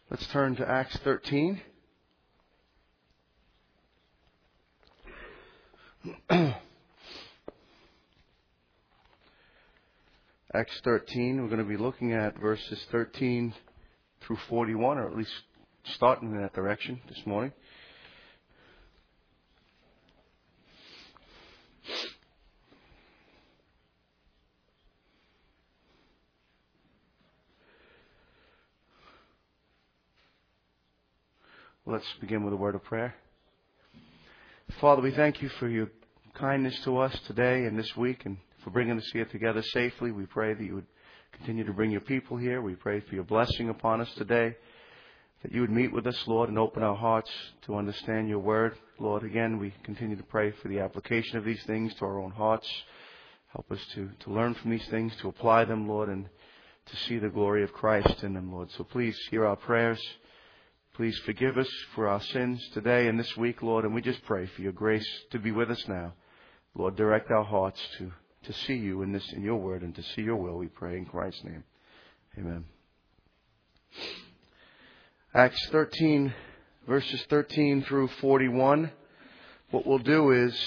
Let's turn to Acts 13. Acts 13, we're going to be looking at verses 13 through 41, or at least starting in that direction this morning. Let's begin with a word of prayer. Father, we thank you for your kindness to us today and this week, and for bringing us here together safely. We pray that you would continue to bring your people here. We pray for your blessing upon us today, that you would meet with us, Lord, and open our hearts to understand your word. Lord, again, we continue to pray for the application of these things to our own hearts. Help us to learn from these things, to apply them, Lord, and to see the glory of Christ in them, Lord. So please hear our prayers. Please forgive us for our sins today and this week, Lord, and we just pray for your grace to be with us now. Lord, direct our hearts to see you in your word and to see your will, we pray in Christ's name. Amen. Acts 13, verses 13 through 41. What we'll do is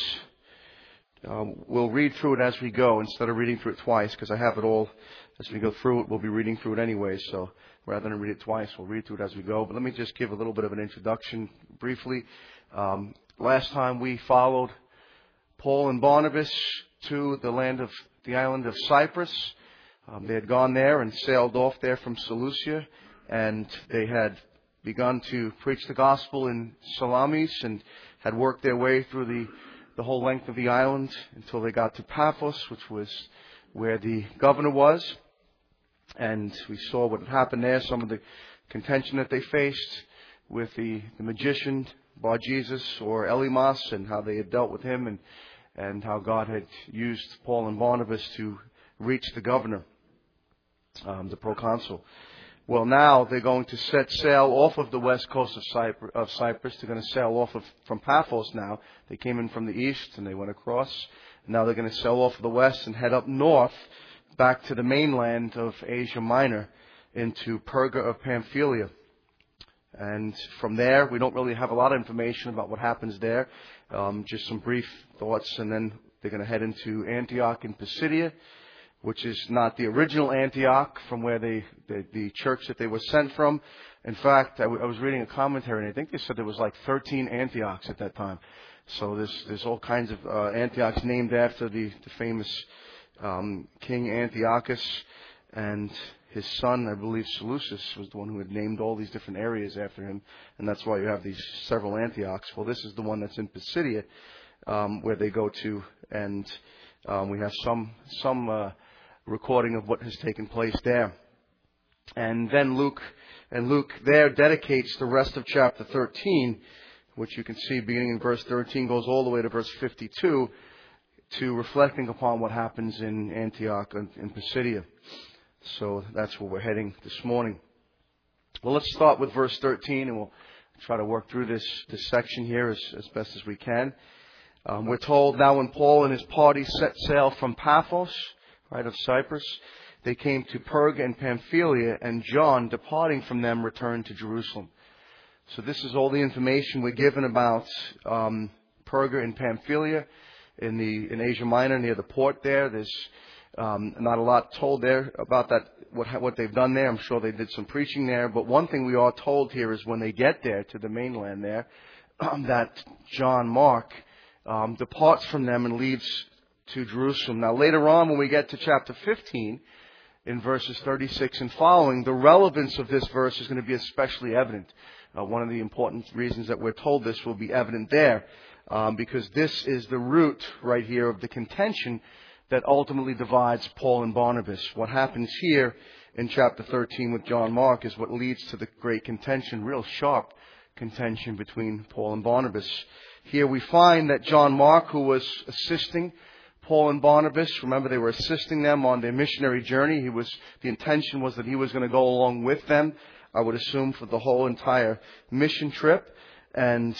we'll read through it as we go instead of reading through it twice, because I have it all as we go through it. We'll be reading through it anyway, so rather than read it twice, we'll read through it as we go. But let me just give a little bit of an introduction briefly. Last time we followed Paul and Barnabas to the island of Cyprus. They had gone there and sailed off there from Seleucia, and they had begun to preach the gospel in Salamis and had worked their way through the whole length of the island until they got to Paphos, which was where the governor was. And we saw what had happened there, some of the contention that they faced with the magician Bar-Jesus or Elymas, and how they had dealt with him, and how God had used Paul and Barnabas to reach the governor, the proconsul. Well, now they're going to set sail off of the west coast of Cyprus. They're going to sail off from Paphos now. They came in from the east and they went across. Now they're going to sail off of the west and head up north back to the mainland of Asia Minor into Perga of Pamphylia. And from there, we don't really have a lot of information about what happens there. Just some brief thoughts, and then they're going to head into Antioch in Pisidia, which is not the original Antioch from where the church that they were sent from. In fact, I was reading a commentary, and I think they said there was like 13 Antiochs at that time. So there's all kinds of Antiochs named after the famous King Antiochus, and his son, I believe Seleucus, was the one who had named all these different areas after him, and that's why you have these several Antiochs. Well, this is the one that's in Pisidia, where they go to, and we have some recording of what has taken place there. And then Luke there dedicates the rest of chapter 13, which you can see beginning in verse 13, goes all the way to verse 52, to reflecting upon what happens in Antioch and in Pisidia. So that's where we're heading this morning. Well, let's start with verse 13, and we'll try to work through this section here as best as we can. We're told, now when Paul and his party set sail from Paphos, right, of Cyprus, they came to Perga and Pamphylia, and John, departing from them, returned to Jerusalem. So this is all the information we're given about Perga and Pamphylia in Asia Minor, near the port there. There's not a lot told there about that, what they've done there. I'm sure they did some preaching there. But one thing we are told here is when they get there to the mainland there, that John Mark departs from them and leaves to Jerusalem. Now later on, when we get to chapter 15, in verses 36 and following, the relevance of this verse is going to be especially evident. One of the important reasons that we're told this will be evident there, because this is the root right here of the contention that ultimately divides Paul and Barnabas. What happens here in chapter 13 with John Mark is what leads to the great contention, real sharp contention between Paul and Barnabas. Here we find that John Mark, who was assisting Paul and Barnabas, remember they were assisting them on their missionary journey. The intention was that he was going to go along with them, I would assume, for the whole entire mission trip. And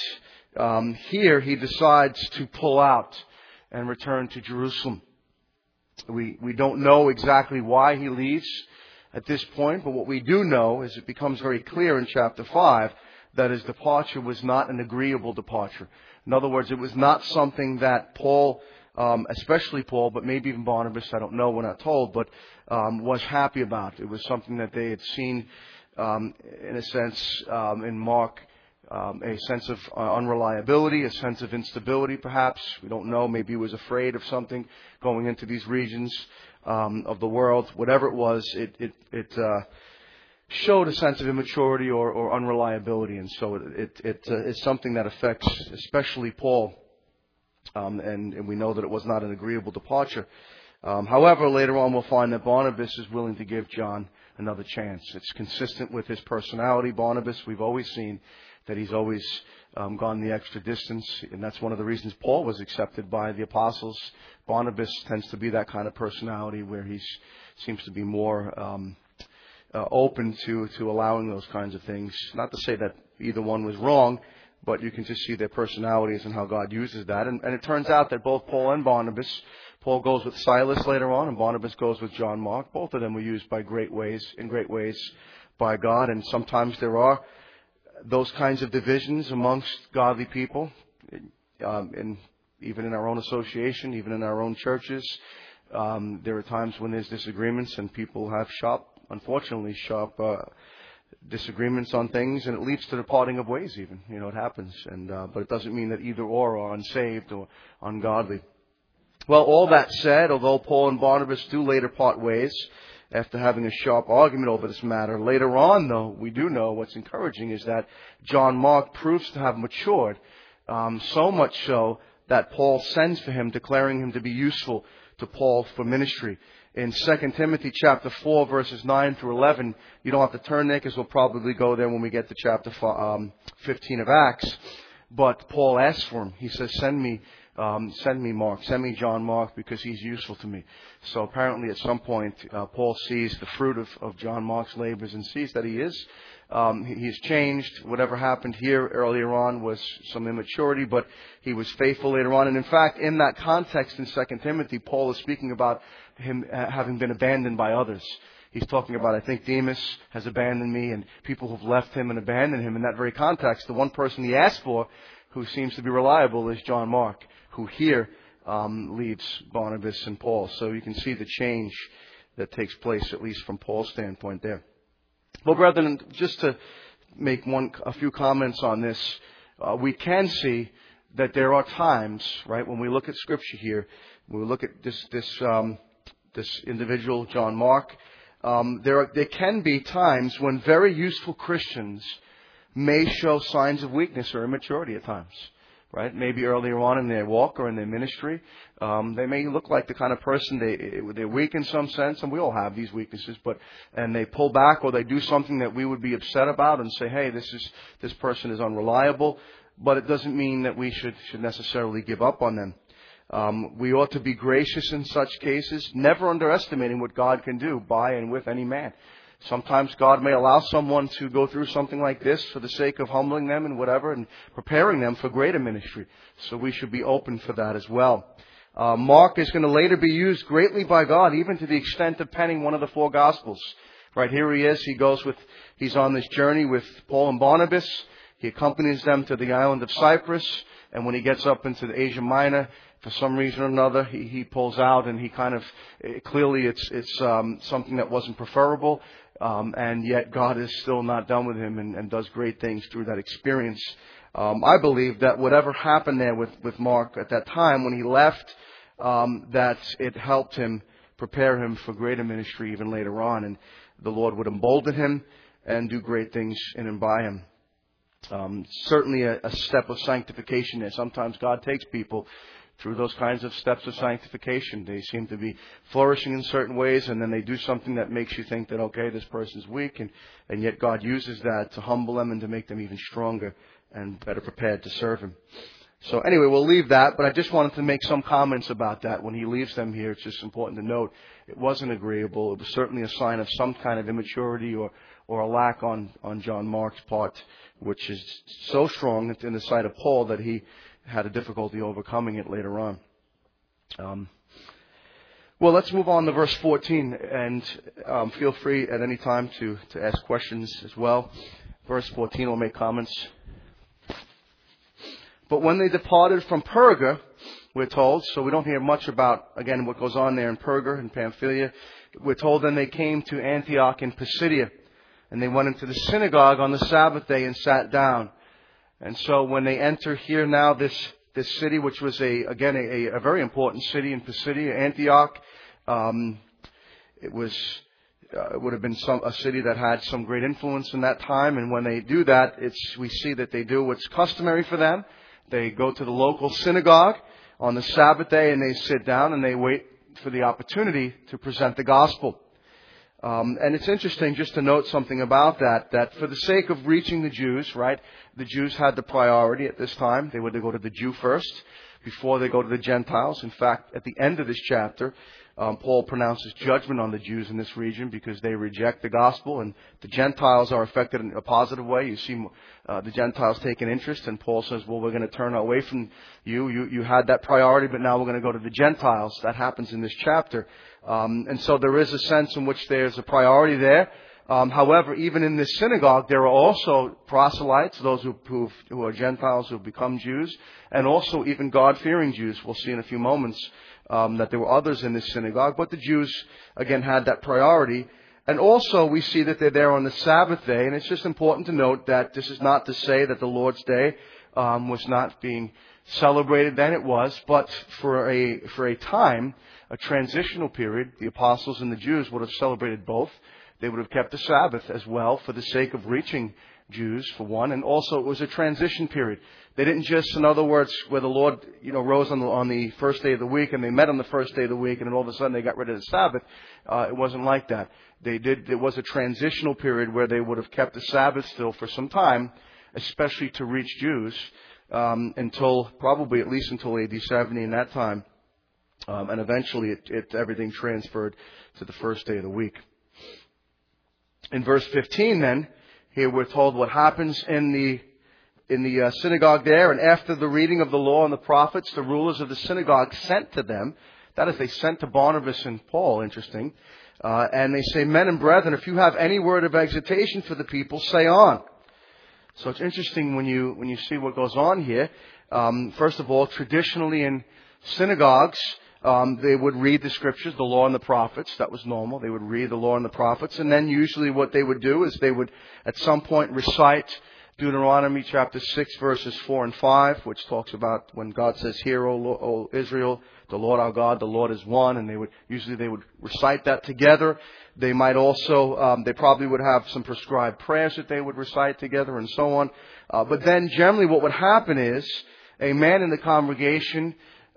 here he decides to pull out and return to Jerusalem. We don't know exactly why he leaves. at this point, but what we do know is it becomes very clear in chapter 5 that his departure was not an agreeable departure. In other words, it was not something that Paul, especially Paul, but maybe even Barnabas, I don't know, we're not told, but was happy about. It was something that they had seen, in a sense, in Mark, a sense of unreliability, a sense of instability perhaps. We don't know. Maybe he was afraid of something going into these regions of the world. Whatever it was, it showed a sense of immaturity or unreliability. And so it's something that affects especially Paul. And we know that it was not an agreeable departure. However, later on we'll find that Barnabas is willing to give John another chance. It's consistent with his personality. Barnabas, we've always seen that he's always gone the extra distance, and that's one of the reasons Paul was accepted by the apostles. Barnabas tends to be that kind of personality where he seems to be more open to allowing those kinds of things. Not to say that either one was wrong, but you can just see their personalities and how God uses that. And it turns out that both Paul and Barnabas, Paul goes with Silas later on, and Barnabas goes with John Mark. Both of them were used in great ways by God, and sometimes there are those kinds of divisions amongst godly people, even in our own association, even in our own churches. There are times when there's disagreements and people have unfortunately sharp disagreements on things, and it leads to the parting of ways even. It happens. But it doesn't mean that either or are unsaved or ungodly. Well, all that said, although Paul and Barnabas do later part ways, after having a sharp argument over this matter. Later on, though, we do know what's encouraging is that John Mark proves to have matured, so much so that Paul sends for him, declaring him to be useful to Paul for ministry. In 2 Timothy chapter 4, verses 9 through 11, you don't have to turn there because we'll probably go there when we get to chapter 15 of Acts. But Paul asks for him. He says, send me Mark, send me John Mark, because he's useful to me. So apparently at some point, Paul sees the fruit of John Mark's labors and sees that he's changed. Whatever happened here earlier on was some immaturity, but he was faithful later on. And in fact, in that context in 2 Timothy, Paul is speaking about him having been abandoned by others. He's talking about, I think Demas has abandoned me, and people who've left him and abandoned him. In that very context, the one person he asked for who seems to be reliable is John Mark, who here leads Barnabas and Paul. So you can see the change that takes place, at least from Paul's standpoint there. Well, brethren, just to make a few comments on this, we can see that there are times, right, when we look at Scripture here, when we look at this individual, John Mark, there can be times when very useful Christians may show signs of weakness or immaturity at times. Right? Maybe earlier on in their walk or in their ministry, they may look like the kind of person they're weak in some sense, and we all have these weaknesses. And they pull back, or they do something that we would be upset about, and say, "Hey, this person is unreliable." But it doesn't mean that we should necessarily give up on them. We ought to be gracious in such cases, never underestimating what God can do by and with any man. Sometimes God may allow someone to go through something like this for the sake of humbling them and whatever, and preparing them for greater ministry. So we should be open for that as well. Mark is going to later be used greatly by God, even to the extent of penning one of the 4 Gospels. Right, here he is. He's on this journey with Paul and Barnabas. He accompanies them to the island of Cyprus. And when he gets up into the Asia Minor, for some reason or another, he pulls out, and he clearly it's something that wasn't preferable. And yet God is still not done with him and does great things through that experience. I believe that whatever happened there with Mark at that time when he left, that it helped him prepare him for greater ministry even later on. And the Lord would embolden him and do great things in and by him. Certainly a step of sanctification there. Sometimes God takes people through those kinds of steps of sanctification. They seem to be flourishing in certain ways, and then they do something that makes you think that, okay, this person's weak, and yet God uses that to humble them and to make them even stronger and better prepared to serve Him. So anyway, we'll leave that, but I just wanted to make some comments about that. When he leaves them here, it's just important to note it wasn't agreeable. It was certainly a sign of some kind of immaturity or a lack on John Mark's part, which is so strong in the sight of Paul that he had a difficulty overcoming it later on. Well, let's move on to verse 14, and feel free at any time to ask questions as well. Verse 14 will make comments. But when they departed from Perga, we're told, so we don't hear much about, again, what goes on there in Perga and Pamphylia. We're told then they came to Antioch in Pisidia, and they went into the synagogue on the Sabbath day and sat down. And so when they enter here now, this city, which was a very important city in Pisidia, Antioch, it would have been a city that had some great influence in that time. And when they do that, we see that they do what's customary for them. They go to the local synagogue on the Sabbath day and they sit down and they wait for the opportunity to present the gospel. And it's interesting just to note something about that for the sake of reaching the Jews, right, the Jews had the priority at this time. They were to go to the Jew first before they go to the Gentiles. In fact, at the end of this chapter, Paul pronounces judgment on the Jews in this region because they reject the gospel, and the Gentiles are affected in a positive way. You see the Gentiles take an interest, and Paul says, well, we're going to turn away from you. You had that priority, but now we're going to go to the Gentiles. That happens in this chapter. And so there is a sense in which there's a priority there. However, even in this synagogue, there are also proselytes, those who are Gentiles who have become Jews, and also even God-fearing Jews. We'll see in a few moments that there were others in this synagogue, but the Jews, again, had that priority. And also we see that they're there on the Sabbath day, and it's just important to note that this is not to say that the Lord's Day was not being celebrated then. It was, but for a time, a transitional period, the apostles and the Jews would have celebrated both. They would have kept the Sabbath as well for the sake of reaching Jews, for one, and also it was a transition period. They didn't just, in other words, where the Lord, rose on the first day of the week, and they met on the first day of the week, and then all of a sudden they got rid of the Sabbath. It wasn't like that. It was a transitional period where they would have kept the Sabbath still for some time, especially to reach Jews, probably at least until AD 70 in that time. And eventually everything transferred to the first day of the week. In verse 15 then, here we're told what happens in the synagogue there. And after the reading of the law and the prophets, the rulers of the synagogue sent to them. That is, they sent to Barnabas and Paul, interesting. And they say, men and brethren, if you have any word of exhortation for the people, say on. So it's interesting when you see what goes on here. First of all, traditionally in synagogues, they would read the scriptures, the law and the prophets. That was normal. They would read the law and the prophets. And then usually what they would do is they would at some point recite Deuteronomy chapter 6 verses 4 and 5, which talks about when God says, hear, O Israel, the Lord our God, the Lord is one. And they would recite that together. They might also, they probably would have some prescribed prayers that they would recite together and so on. But then generally what would happen is a man in the congregation,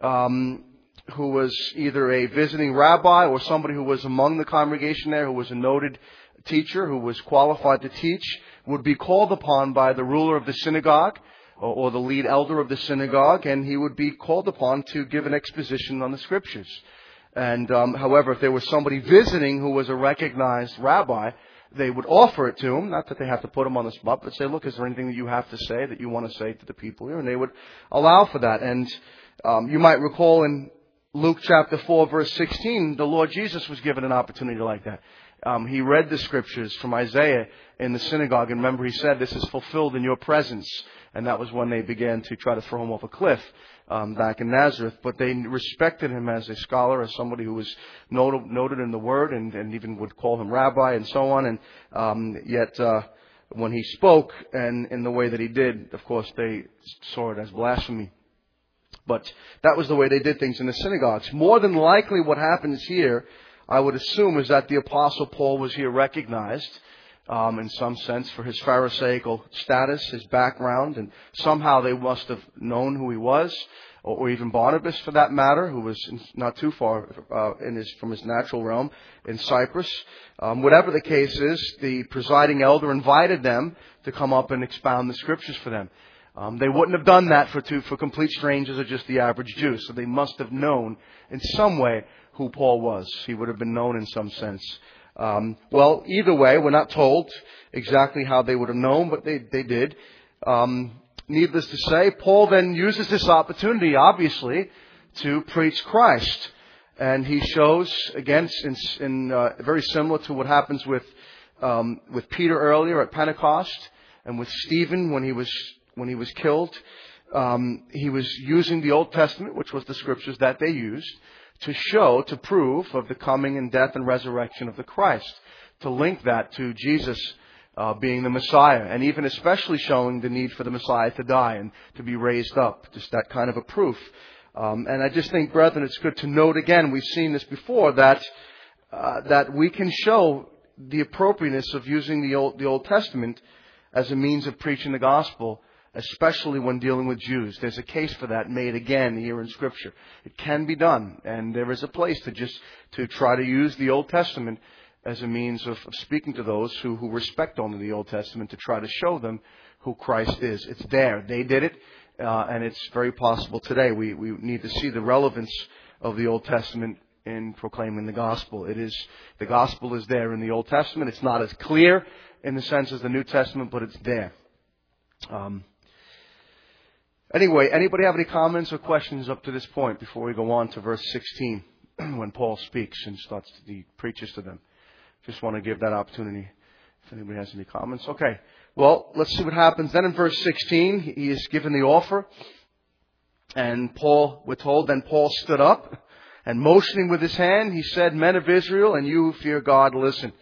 who was either a visiting rabbi or somebody who was among the congregation there, who was a noted teacher, who was qualified to teach, would be called upon by the ruler of the synagogue or the lead elder of the synagogue, and he would be called upon to give an exposition on the scriptures. And however, if there was somebody visiting who was a recognized rabbi, they would offer it to him, not that they have to put him on the spot, but say, look, is there anything that you have to say that you want to say to the people here? And they would allow for that. And you might recall in Luke chapter 4 verse 16, the Lord Jesus was given an opportunity like that. He read the scriptures from Isaiah in the synagogue, and remember he said, this is fulfilled in your presence. And that was when they began to try to throw him off a cliff back in Nazareth. But they respected him as a scholar, as somebody who was noted in the Word, and even would call him rabbi and so on. And yet when he spoke, and in the way that he did, of course, they saw it as blasphemy. But that was the way they did things in the synagogues. More than likely what happens here, I would assume, is that the Apostle Paul was here recognized in some sense for his Pharisaical status, his background, and somehow they must have known who he was, or even Barnabas for that matter, who was not too far from his natural realm in Cyprus. Whatever the case is, the presiding elder invited them to come up and expound the scriptures for them. They wouldn't have done that for complete strangers or just the average Jew. So they must have known in some way who Paul was. He would have been known in some sense. Well, either way, we're not told exactly how they would have known, but they did. Needless to say, Paul then uses this opportunity, obviously, to preach Christ. And he shows, again, very similar to what happens with Peter earlier at Pentecost, and with Stephen when he was killed. He was using the Old Testament, which was the scriptures that they used, to prove of the coming and death and resurrection of the Christ, to link that to Jesus being the Messiah, and even especially showing the need for the Messiah to die and to be raised up, just that kind of a proof. And I just think, brethren, it's good to note again, we've seen this before, that we can show the appropriateness of using the Old Testament as a means of preaching the gospel, especially when dealing with Jews. There's a case for that made again here in Scripture. It can be done, and there is a place to try to use the Old Testament as a means of speaking to those who respect only the Old Testament, to try to show them who Christ is. It's there. They did it, and it's very possible today. We need to see the relevance of the Old Testament in proclaiming the gospel. The gospel is there in the Old Testament. It's not as clear in the sense as the New Testament, but it's there. Anyway, anybody have any comments or questions up to this point before we go on to verse 16 when Paul speaks and preaches to them? Just want to give that opportunity if anybody has any comments. Okay. Well, let's see what happens. Then in verse 16, he is given the offer. And we're told, then Paul stood up and motioning with his hand, he said, "Men of Israel, and you who fear God, listen."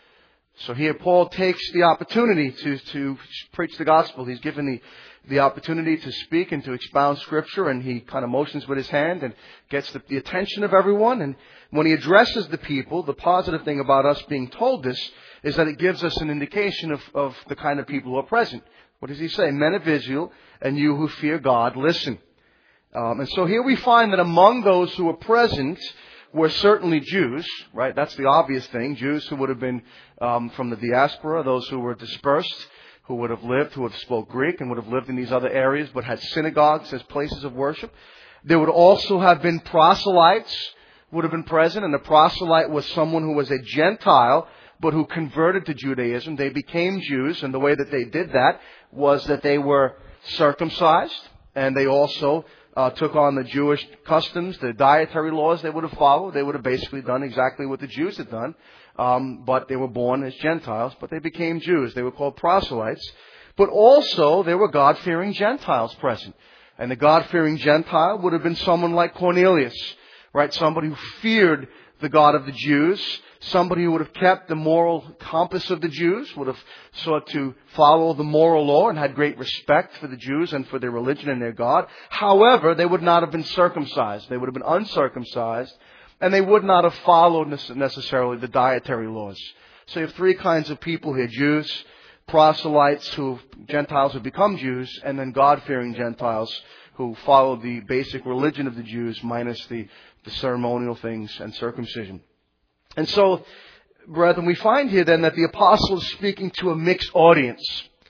So here Paul takes the opportunity to preach the gospel. He's given the opportunity to speak and to expound Scripture, and he kind of motions with his hand and gets the attention of everyone. And when he addresses the people, the positive thing about us being told this is that it gives us an indication of the kind of people who are present. What does he say? "Men of Israel, and you who fear God, listen." And so here we find that among those who were present were certainly Jews, right? That's the obvious thing. Jews who would have been from the diaspora, those who were dispersed, who have spoke Greek and would have lived in these other areas, but had synagogues as places of worship. There would also have been proselytes would have been present, and a proselyte was someone who was a Gentile, but who converted to Judaism. They became Jews, and the way that they did that was that they were circumcised, and they also took on the Jewish customs, the dietary laws they would have followed. They would have basically done exactly what the Jews had done, but they were born as Gentiles, but they became Jews. They were called proselytes. But also, there were God-fearing Gentiles present. And the God-fearing Gentile would have been someone like Cornelius, right? Somebody who feared the God of the Jews, somebody who would have kept the moral compass of the Jews, would have sought to follow the moral law and had great respect for the Jews and for their religion and their God. However, they would not have been circumcised. They would have been uncircumcised, and they would not have followed necessarily the dietary laws. So you have three kinds of people here: Jews, proselytes, Gentiles who become Jews, and then God-fearing Gentiles who followed the basic religion of the Jews minus the ceremonial things and circumcision. And so, brethren, we find here then that the apostle is speaking to a mixed audience,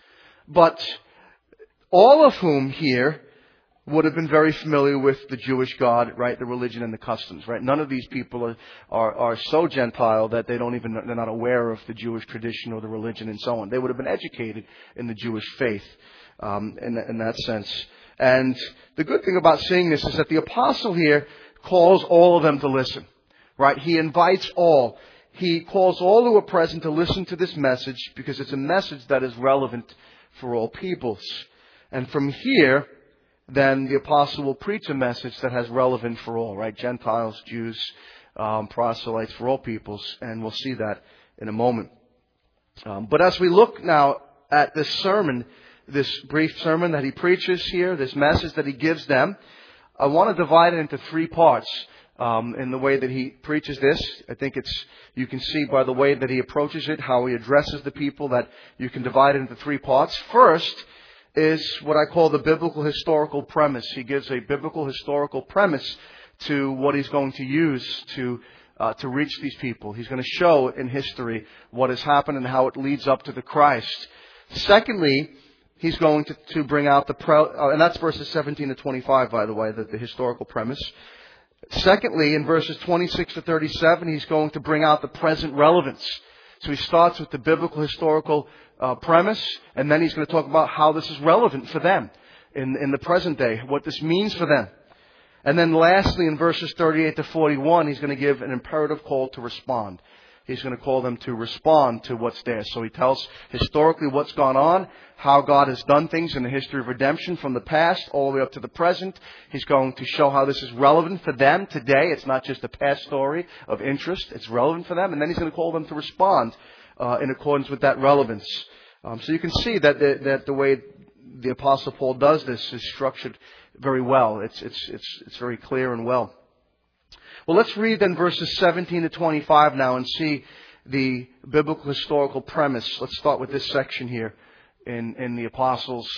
but all of whom here would have been very familiar with the Jewish God, right? The religion and the customs, right? None of these people are so Gentile that they're not aware of the Jewish tradition or the religion and so on. They would have been educated in the Jewish faith, in that sense. And the good thing about seeing this is that the apostle here calls all of them to listen. Right? He invites all. He calls all who are present to listen to this message because it's a message that is relevant for all peoples. And from here, then the apostle will preach a message that has relevance for all, right? Gentiles, Jews, proselytes, for all peoples. And we'll see that in a moment. But as we look now at this sermon, this brief sermon that he preaches here, this message that he gives them, I want to divide it into three parts. In the way that he preaches this, I think you can see by the way that he approaches it, how he addresses the people, that you can divide it into three parts. First is what I call the biblical historical premise. He gives a biblical historical premise to what he's going to use to reach these people. He's going to show in history what has happened and how it leads up to the Christ. Secondly, he's going to bring out and that's verses 17 to 25, by the way, the historical premise. Secondly, in verses 26 to 37, he's going to bring out the present relevance. So he starts with the biblical historical premise, and then he's going to talk about how this is relevant for them in the present day, what this means for them. And then lastly, in verses 38 to 41, he's going to give an imperative call to respond. He's going to call them to respond to what's there. So he tells historically what's gone on, how God has done things in the history of redemption from the past all the way up to the present. He's going to show how this is relevant for them today. It's not just a past story of interest. It's relevant for them. And then he's going to call them to respond in accordance with that relevance. So you can see that the way the Apostle Paul does this is structured very well. It's very clear and well. Well, let's read then verses 17 to 25 now and see the biblical historical premise. Let's start with this section here in the Apostle's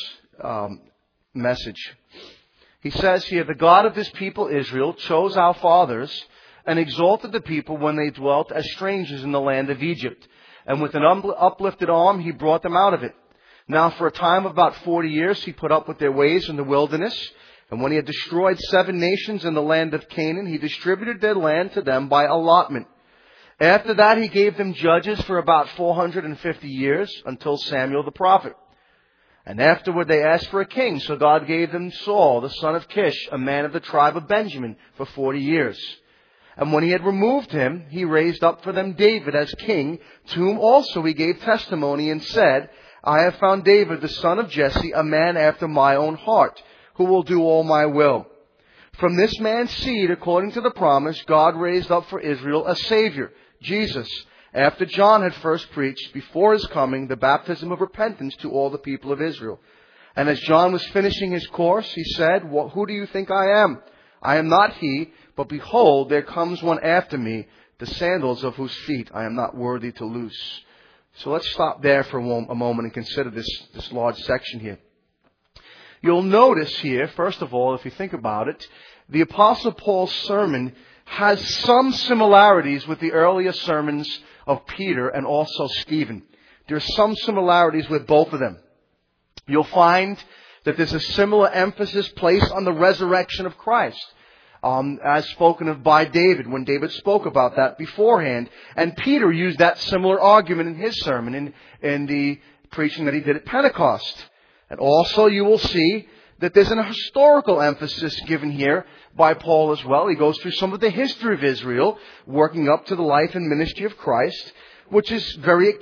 message. He says here, "The God of this people Israel chose our fathers and exalted the people when they dwelt as strangers in the land of Egypt. And with an uplifted arm he brought them out of it. Now for a time of about 40 years he put up with their ways in the wilderness. And when he had destroyed 7 nations in the land of Canaan, he distributed their land to them by allotment. After that, he gave them judges for about 450 years until Samuel the prophet. And afterward, they asked for a king. So God gave them Saul, the son of Kish, a man of the tribe of Benjamin, for 40 years. And when he had removed him, he raised up for them David as king, to whom also he gave testimony and said, I have found David, the son of Jesse, a man after my own heart, who will do all my will. From this man's seed, according to the promise, God raised up for Israel a Savior, Jesus, after John had first preached, before his coming, the baptism of repentance to all the people of Israel. And as John was finishing his course, he said, Who do you think I am? I am not he, but behold, there comes one after me, the sandals of whose feet I am not worthy to loose." So let's stop there for a moment and consider this large section here. You'll notice here, first of all, if you think about it, the Apostle Paul's sermon has some similarities with the earlier sermons of Peter and also Stephen. There's some similarities with both of them. You'll find that there's a similar emphasis placed on the resurrection of Christ, as spoken of by David, when David spoke about that beforehand. And Peter used that similar argument in his sermon, in the preaching that he did at Pentecost. And also you will see that there's an historical emphasis given here by Paul as well. He goes through some of the history of Israel, working up to the life and ministry of Christ, which is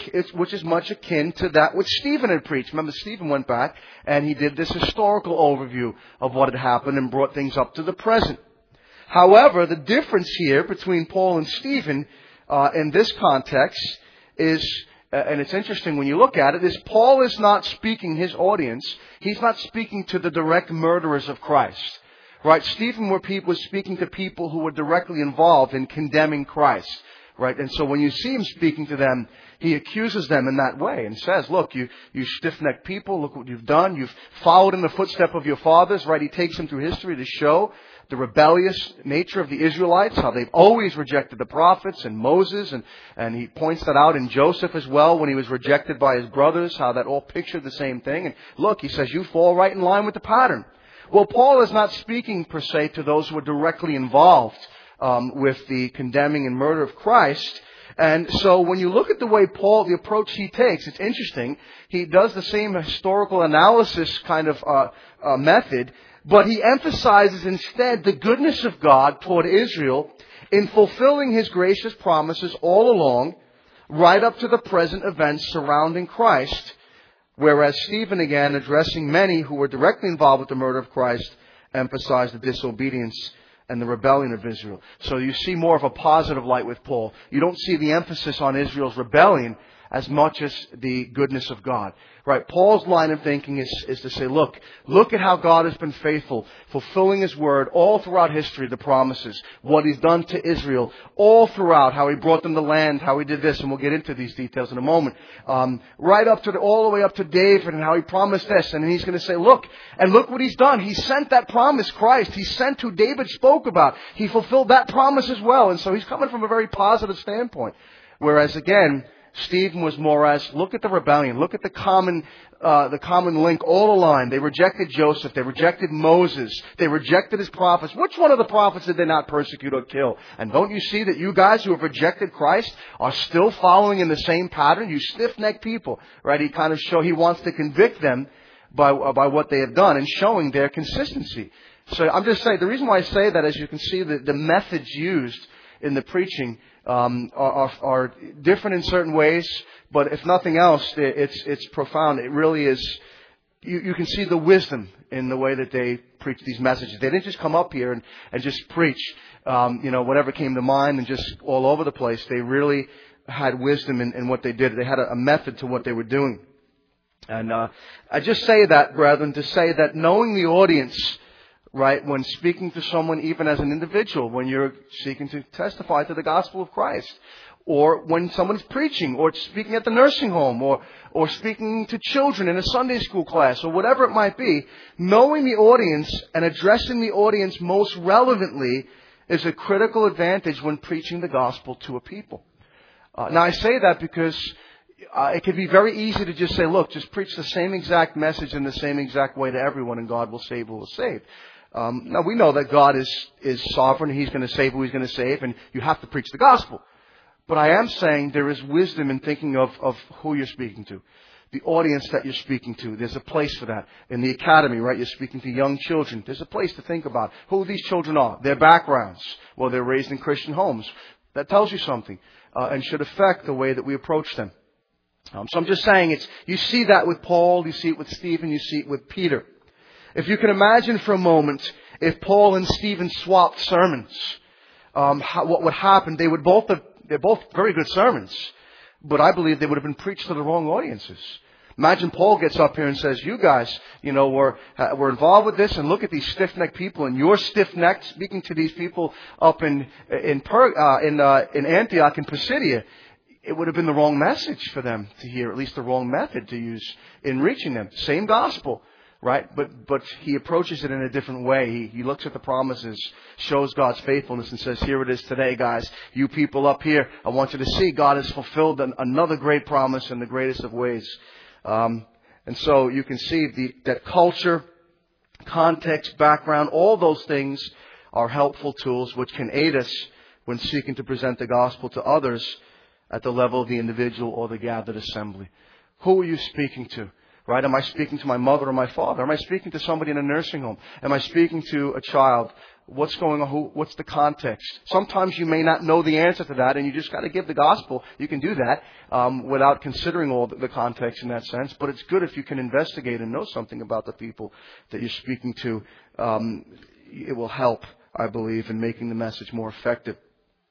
much akin to that which Stephen had preached. Remember, Stephen went back and he did this historical overview of what had happened and brought things up to the present. However, the difference here between Paul and Stephen in this context is, and it's interesting when you look at it, is Paul is not speaking his audience. He's not speaking to the direct murderers of Christ. Right? Stephen was speaking to people who were directly involved in condemning Christ. Right? And so when you see him speaking to them, he accuses them in that way and says, look, you stiff-necked people, look what you've done. You've followed in the footstep of your fathers. Right? He takes them through history to show the rebellious nature of the Israelites, how they've always rejected the prophets and Moses, and he points that out in Joseph as well when he was rejected by his brothers, how that all pictured the same thing. And look, he says, you fall right in line with the pattern. Well, Paul is not speaking per se to those who are directly involved with the condemning and murder of Christ. And so when you look at the way the approach he takes, it's interesting. He does the same historical analysis kind of method, but he emphasizes instead the goodness of God toward Israel in fulfilling His gracious promises all along, right up to the present events surrounding Christ. Whereas Stephen, again, addressing many who were directly involved with the murder of Christ, emphasized the disobedience and the rebellion of Israel. So you see more of a positive light with Paul. You don't see the emphasis on Israel's rebellion as much as the goodness of God. Right? Paul's line of thinking is to say, look at how God has been faithful, fulfilling His word all throughout history, the promises, what He's done to Israel, all throughout, how He brought them the land, how He did this, and we'll get into these details in a moment. Right up to all the way up to David and how He promised this, and then He's going to say, look what He's done. He sent that promise, Christ. He sent who David spoke about. He fulfilled that promise as well, and so he's coming from a very positive standpoint. Whereas again, Stephen was more as, look at the rebellion, look at the common link all along. They rejected Joseph, they rejected Moses, they rejected his prophets. Which one of the prophets did they not persecute or kill? And don't you see that you guys who have rejected Christ are still following in the same pattern? You stiff-necked people, right? He wants to convict them by what they have done and showing their consistency. So I'm just saying, the reason why I say that, as you can see, the methods used in the preaching are different in certain ways, but if nothing else, it's profound. It really is. You can see the wisdom in the way that they preach these messages. They didn't just come up here and just preach, whatever came to mind and just all over the place. They really had wisdom in what they did. They had a method to what they were doing. And I just say that, brethren, to say that knowing the audience, right, when speaking to someone, even as an individual, when you're seeking to testify to the gospel of Christ, or when someone's preaching, or speaking at the nursing home, or speaking to children in a Sunday school class, or whatever it might be, knowing the audience and addressing the audience most relevantly is a critical advantage when preaching the gospel to a people. Now I say that because it can be very easy to just say, look, just preach the same exact message in the same exact way to everyone, and God will save who will save. Now we know that God is sovereign, He's going to save who He's going to save, and you have to preach the gospel. But I am saying there is wisdom in thinking of who you're speaking to, the audience that you're speaking to. There's a place for that. In the academy, right, you're speaking to young children. There's a place to think about who these children are, their backgrounds. Well, they're raised in Christian homes. That tells you something and should affect the way that we approach them. So I'm just saying, you see that with Paul, you see it with Stephen, you see it with Peter. If you can imagine for a moment, if Paul and Stephen swapped sermons, what would happen? They're both very good sermons, but I believe they would have been preached to the wrong audiences. Imagine Paul gets up here and says, you guys, we're involved with this, and look at these stiff-necked people, and you're stiff-necked, speaking to these people up in Antioch and Pisidia. It would have been the wrong message for them to hear, at least the wrong method to use in reaching them. Same gospel, right? But he approaches it in a different way. He looks at the promises, shows God's faithfulness, and says, here it is today, guys. You people up here, I want you to see God has fulfilled another great promise in the greatest of ways. And so you can see that culture, context, background, all those things are helpful tools which can aid us when seeking to present the gospel to others at the level of the individual or the gathered assembly. Who are you speaking to? Right? Am I speaking to my mother or my father? Am I speaking to somebody in a nursing home? Am I speaking to a child? What's going on? What's the context? Sometimes you may not know the answer to that, and you just got to give the gospel. You can do that without considering all the context in that sense. But it's good if you can investigate and know something about the people that you're speaking to. It will help, I believe, in making the message more effective.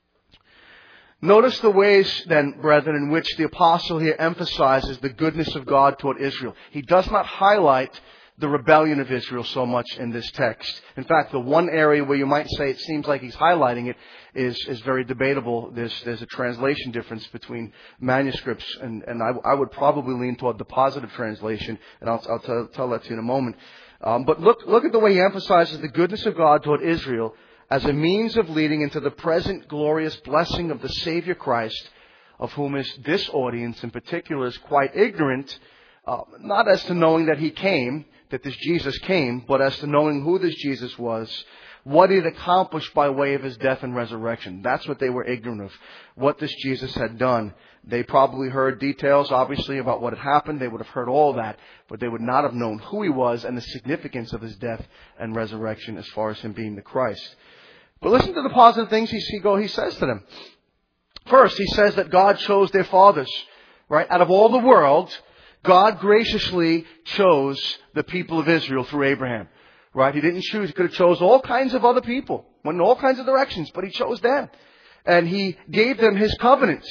Notice the ways, then, brethren, in which the apostle here emphasizes the goodness of God toward Israel. He does not highlight the rebellion of Israel so much in this text. In fact, the one area where you might say it seems like he's highlighting it is very debatable. There's a translation difference between manuscripts, and I would probably lean toward the positive translation, and I'll tell that to you in a moment. But look at the way he emphasizes the goodness of God toward Israel as a means of leading into the present glorious blessing of the Savior Christ, of whom this audience in particular is quite ignorant, not as to knowing that He came, that this Jesus came, but as to knowing who this Jesus was, what He had accomplished by way of His death and resurrection. That's what they were ignorant of, what this Jesus had done. They probably heard details, obviously, about what had happened. They would have heard all that, but they would not have known who He was and the significance of His death and resurrection as far as Him being the Christ. But listen to the positive things he says to them. First, he says that God chose their fathers. Right? Out of all the world, God graciously chose the people of Israel through Abraham. Right? He didn't choose. He could have chose all kinds of other people. Went in all kinds of directions, but He chose them. And He gave them His covenants.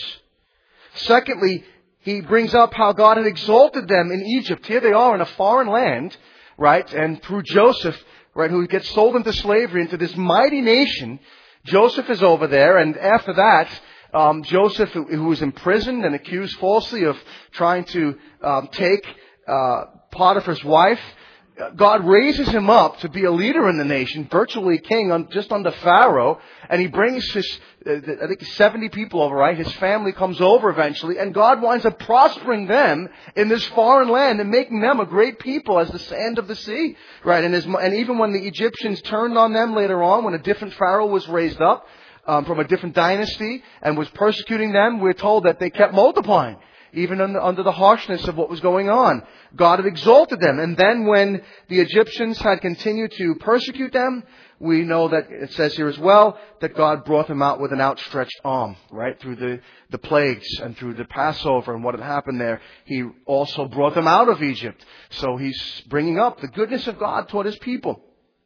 Secondly, he brings up how God had exalted them in Egypt. Here they are in a foreign land. Right? And through Joseph, right, who gets sold into slavery into this mighty nation. Joseph is over there, and after that, Joseph, who was imprisoned and accused falsely of trying to take Potiphar's wife, God raises him up to be a leader in the nation, virtually king, just under Pharaoh, and he brings I think 70 people over, right? His family comes over eventually, and God winds up prospering them in this foreign land and making them a great people as the sand of the sea, right? And even when the Egyptians turned on them later on, when a different Pharaoh was raised up from a different dynasty and was persecuting them, we're told that they kept multiplying. even under the harshness of what was going on. God had exalted them. And then when the Egyptians had continued to persecute them, we know that it says here as well that God brought them out with an outstretched arm, right? Through the plagues and through the Passover and what had happened there. He also brought them out of Egypt. So He's bringing up the goodness of God toward His people.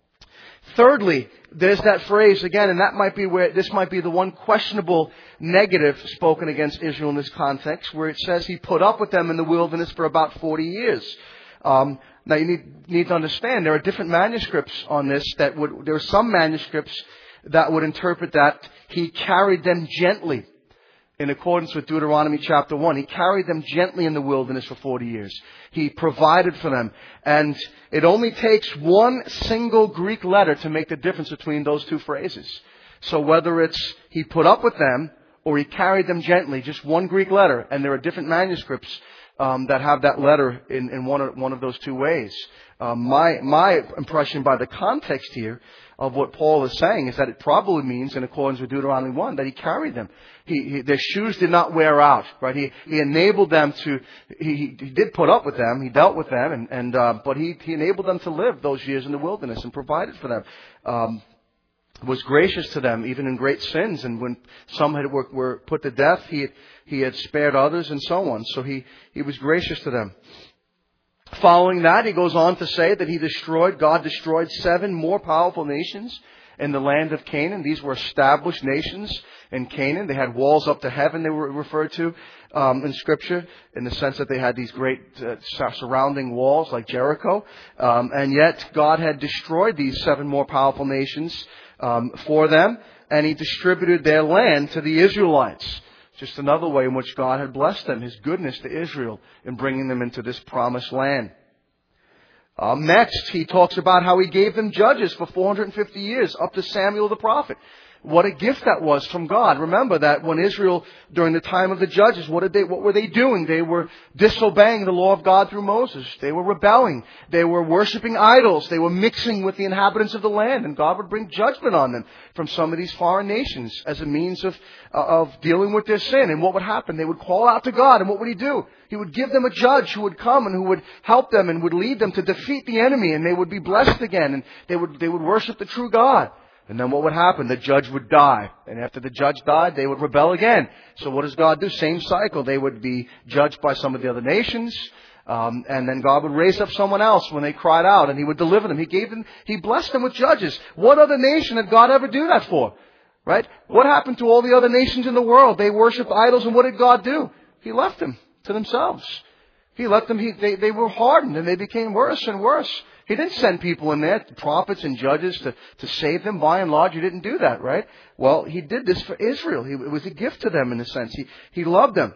Thirdly, there's that phrase again, and that might be where this might be the one questionable negative spoken against Israel in this context, where it says He put up with them in the wilderness for about 40 years. Now you need to understand there are different manuscripts on this there are some manuscripts that would interpret that He carried them gently. In accordance with Deuteronomy chapter 1, He carried them gently in the wilderness for 40 years. He provided for them. And it only takes one single Greek letter to make the difference between those two phrases. So whether it's He put up with them or He carried them gently, just one Greek letter. And there are different manuscripts that have that letter in one of those two ways. My impression by the context here of what Paul is saying is that it probably means, in accordance with Deuteronomy 1, that He carried them. Their shoes did not wear out, right? He enabled them to, he did put up with them, He dealt with them, but he enabled them to live those years in the wilderness and provided for them. Was gracious to them, even in great sins, and when some were put to death, He had spared others and so on. So He was gracious to them. Following that, he goes on to say that God destroyed 7 more powerful nations in the land of Canaan. These were established nations in Canaan. They had walls up to heaven, they were referred to in Scripture, in the sense that they had these great surrounding walls like Jericho. And yet God had destroyed these 7 more powerful nations for them, and He distributed their land to the Israelites. Just another way in which God had blessed them, His goodness to Israel in bringing them into this promised land. Next, he talks about how He gave them judges for 450 years, up to Samuel the prophet. What a gift that was from God. Remember that when Israel, during the time of the judges, what were they doing? They were disobeying the law of God through Moses. They were rebelling. They were worshiping idols. They were mixing with the inhabitants of the land, and God would bring judgment on them from some of these foreign nations as a means of dealing with their sin. And what would happen? They would call out to God, and what would He do? He would give them a judge who would come and who would help them and would lead them to defeat the enemy, and they would be blessed again, and they would worship the true God. And then what would happen? The judge would die. And after the judge died, they would rebel again. So what does God do? Same cycle. They would be judged by some of the other nations. And then God would raise up someone else when they cried out, and He would deliver them. He blessed them with judges. What other nation did God ever do that for? Right? What happened to all the other nations in the world? They worshiped idols, and what did God do? He left them to themselves. He let them, they were hardened, and they became worse and worse. He didn't send people in there, prophets and judges, to save them. By and large, He didn't do that, right? Well, He did this for Israel. It was a gift to them in a sense. He loved them.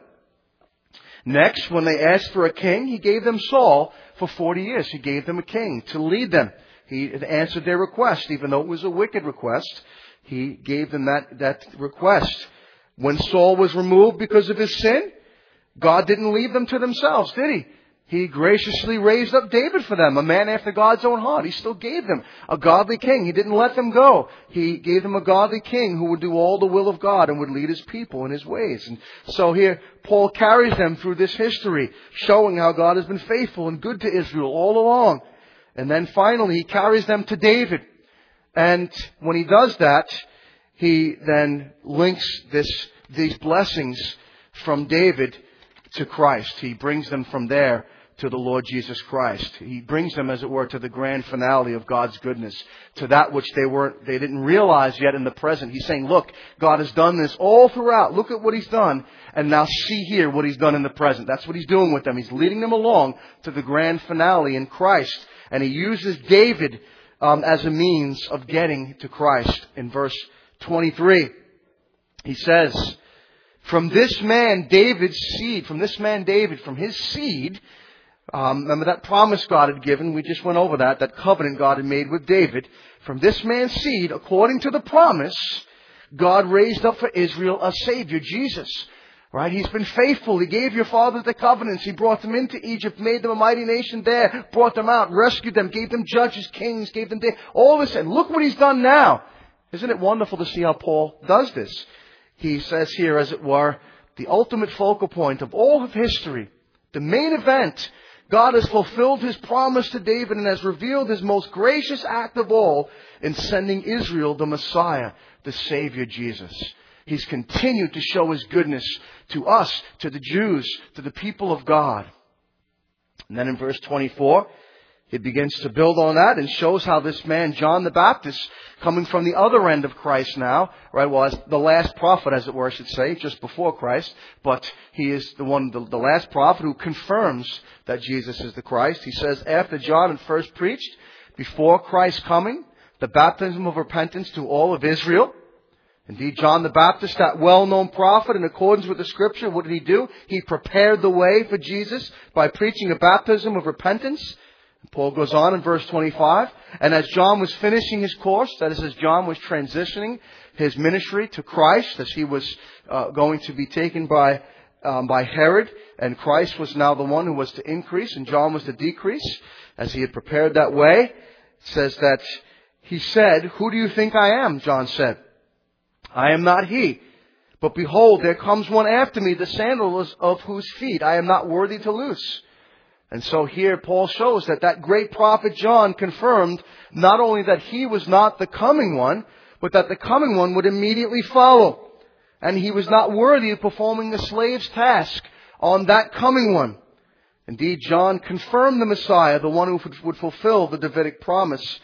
Next, when they asked for a king, He gave them Saul for 40 years. He gave them a king to lead them. He answered their request, even though it was a wicked request. He gave them that request. When Saul was removed because of his sin, God didn't leave them to themselves, did He? He graciously raised up David for them, a man after God's own heart. He still gave them a godly king. He didn't let them go. He gave them a godly king who would do all the will of God and would lead His people in His ways. And so here, Paul carries them through this history, showing how God has been faithful and good to Israel all along. And then finally, he carries them to David. And when he does that, he then links these blessings from David to Christ. He brings them from there to the Lord Jesus Christ. He brings them, as it were, to the grand finale of God's goodness, to that which they didn't realize yet in the present. He's saying, look, God has done this all throughout. Look at what He's done. And now see here what He's done in the present. That's what He's doing with them. He's leading them along to the grand finale in Christ. And He uses David as a means of getting to Christ. In verse 23, he says, from this man David's seed, from his seed, remember that promise God had given, we just went over that covenant God had made with David. From this man's seed, according to the promise, God raised up for Israel a Savior, Jesus. Right? He's been faithful. He gave your fathers the covenants. He brought them into Egypt, made them a mighty nation there, brought them out, rescued them, gave them judges, kings, gave them all this. And look what He's done now. Isn't it wonderful to see how Paul does this? He says here, as it were, the ultimate focal point of all of history, the main event, God has fulfilled His promise to David and has revealed His most gracious act of all in sending Israel the Messiah, the Savior Jesus. He's continued to show His goodness to us, to the Jews, to the people of God. And then in verse 24, He begins to build on that and shows how this man, John the Baptist, coming from the other end of Christ now, right, was the last prophet, as it were, I should say, just before Christ, but he is the last prophet who confirms that Jesus is the Christ. He says, after John had first preached, before Christ's coming, the baptism of repentance to all of Israel. Indeed, John the Baptist, that well-known prophet, in accordance with the Scripture, what did he do? He prepared the way for Jesus by preaching a baptism of repentance. Paul goes on in verse 25, and as John was finishing his course, that is, as John was transitioning his ministry to Christ, as he was going to be taken by Herod, and Christ was now the one who was to increase, and John was to decrease, as he had prepared that way, it says that he said, "Who do you think I am?" John said. "I am not he. But behold, there comes one after me, the sandals of whose feet I am not worthy to loose." And so here Paul shows that great prophet John confirmed not only that he was not the coming one, but that the coming one would immediately follow. And he was not worthy of performing the slave's task on that coming one. Indeed, John confirmed the Messiah, the one who would fulfill the Davidic promise.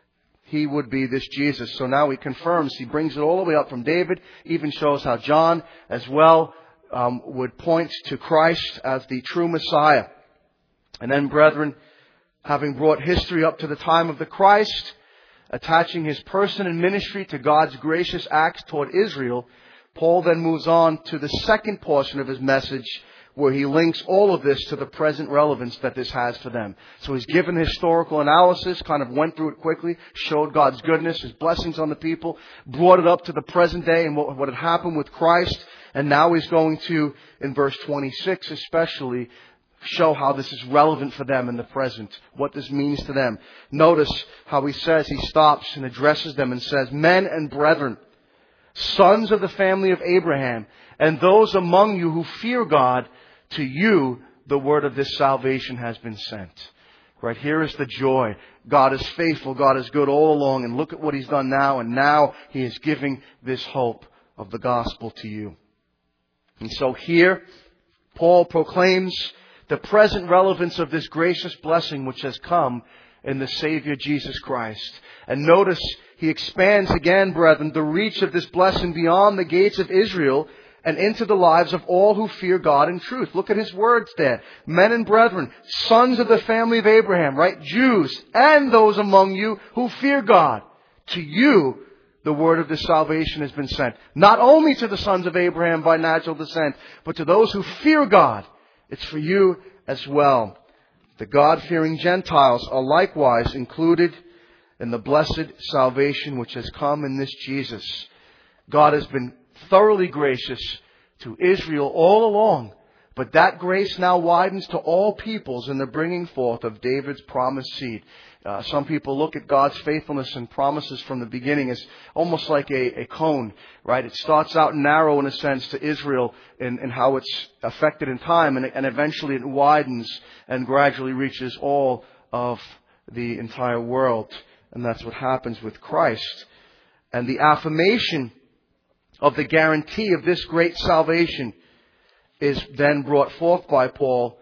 He would be this Jesus. So now he confirms, he brings it all the way up from David, even shows how John as well would point to Christ as the true Messiah. And then, brethren, having brought history up to the time of the Christ, attaching His person and ministry to God's gracious acts toward Israel, Paul then moves on to the second portion of his message, where he links all of this to the present relevance that this has for them. So he's given historical analysis, kind of went through it quickly, showed God's goodness, His blessings on the people, brought it up to the present day and what had happened with Christ. And now he's going to, in verse 26 especially, show how this is relevant for them in the present, what this means to them. Notice how he stops and addresses them and says, "Men and brethren, sons of the family of Abraham, and those among you who fear God, to you the word of this salvation has been sent." Right here is the joy. God is faithful, God is good all along, and look at what He's done now, and now He is giving this hope of the gospel to you. And so here, Paul proclaims the present relevance of this gracious blessing which has come in the Savior Jesus Christ. And notice he expands again, brethren, the reach of this blessing beyond the gates of Israel and into the lives of all who fear God in truth. Look at his words there. Men and brethren, sons of the family of Abraham, right? Jews and those among you who fear God. To you, the word of this salvation has been sent. Not only to the sons of Abraham by natural descent, but to those who fear God. It's for you as well. The God-fearing Gentiles are likewise included in the blessed salvation which has come in this Jesus. God has been thoroughly gracious to Israel all along, but that grace now widens to all peoples in the bringing forth of David's promised seed. Some people look at God's faithfulness and promises from the beginning as almost like a cone, right? It starts out narrow in a sense to Israel in how it's affected in time, and eventually it widens and gradually reaches all of the entire world. And that's what happens with Christ. And the affirmation of the guarantee of this great salvation is then brought forth by Paul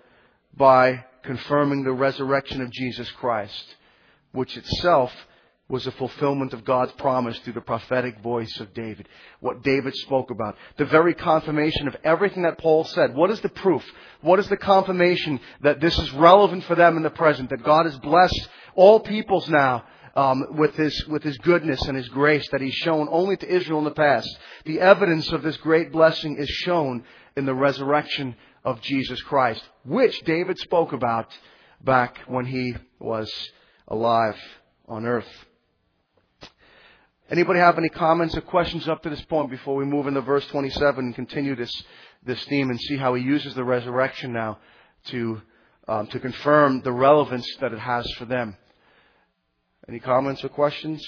by confirming the resurrection of Jesus Christ, which itself was a fulfillment of God's promise through the prophetic voice of David. What David spoke about. The very confirmation of everything that Paul said. What is the proof? What is the confirmation that this is relevant for them in the present? That God has blessed all peoples now with His goodness and His grace that He's shown only to Israel in the past. The evidence of this great blessing is shown in the resurrection of Jesus Christ, which David spoke about back when he was alive on earth. Anybody have any comments or questions up to this point before we move into verse 27 and continue this theme and see how he uses the resurrection now to confirm the relevance that it has for them? Any comments or questions?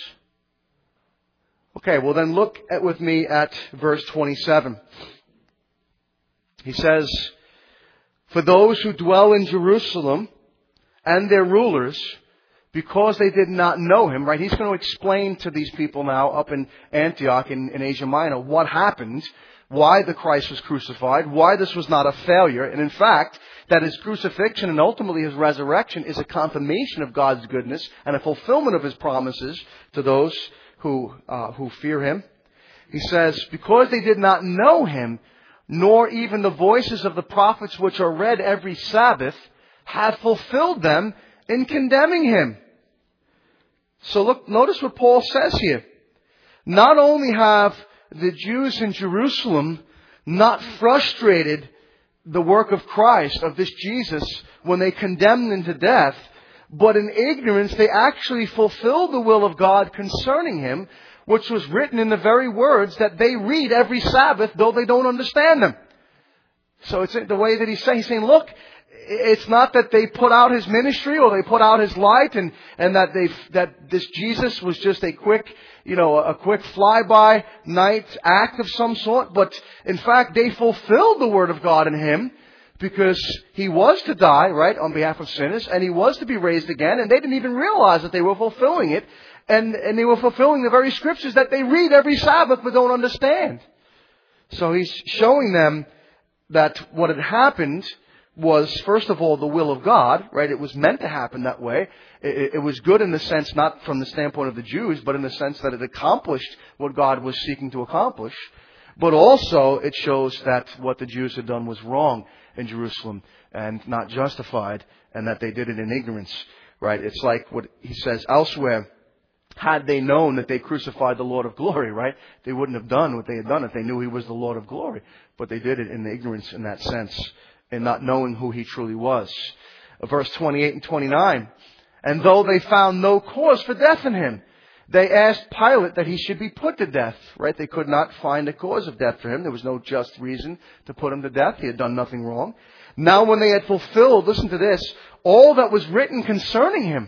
Okay, well then look with me at verse 27. He says, for those who dwell in Jerusalem and their rulers, because they did not know him, right? He's going to explain to these people now up in Antioch in Asia Minor what happened, why the Christ was crucified, why this was not a failure, and in fact, that his crucifixion and ultimately his resurrection is a confirmation of God's goodness and a fulfillment of his promises to those who fear him. He says, because they did not know him, nor even the voices of the prophets which are read every Sabbath, have fulfilled them in condemning him. So look, notice what Paul says here. Not only have the Jews in Jerusalem not frustrated the work of Christ, of this Jesus, when they condemned him to death, but in ignorance they actually fulfilled the will of God concerning him, which was written in the very words that they read every Sabbath, though they don't understand them. So it's the way that he's saying, look, it's not that they put out his ministry or they put out his light and that this Jesus was just a quick fly-by night act of some sort, but in fact they fulfilled the word of God in him, because he was to die, right, on behalf of sinners, and he was to be raised again, and they didn't even realize that they were fulfilling it, and they were fulfilling the very scriptures that they read every Sabbath but don't understand. So he's showing them that what had happened was, first of all, the will of God, right? It was meant to happen that way. It was good in the sense, not from the standpoint of the Jews, but in the sense that it accomplished what God was seeking to accomplish. But also, it shows that what the Jews had done was wrong in Jerusalem and not justified, and that they did it in ignorance, right? It's like what he says elsewhere. Had they known that they crucified the Lord of glory, right? They wouldn't have done what they had done if they knew he was the Lord of glory. But they did it in ignorance in that sense, and not knowing who he truly was. Verse 28 and 29. And though they found no cause for death in him, they asked Pilate that he should be put to death. Right? They could not find a cause of death for him. There was no just reason to put him to death. He had done nothing wrong. Now when they had fulfilled, listen to this, all that was written concerning him.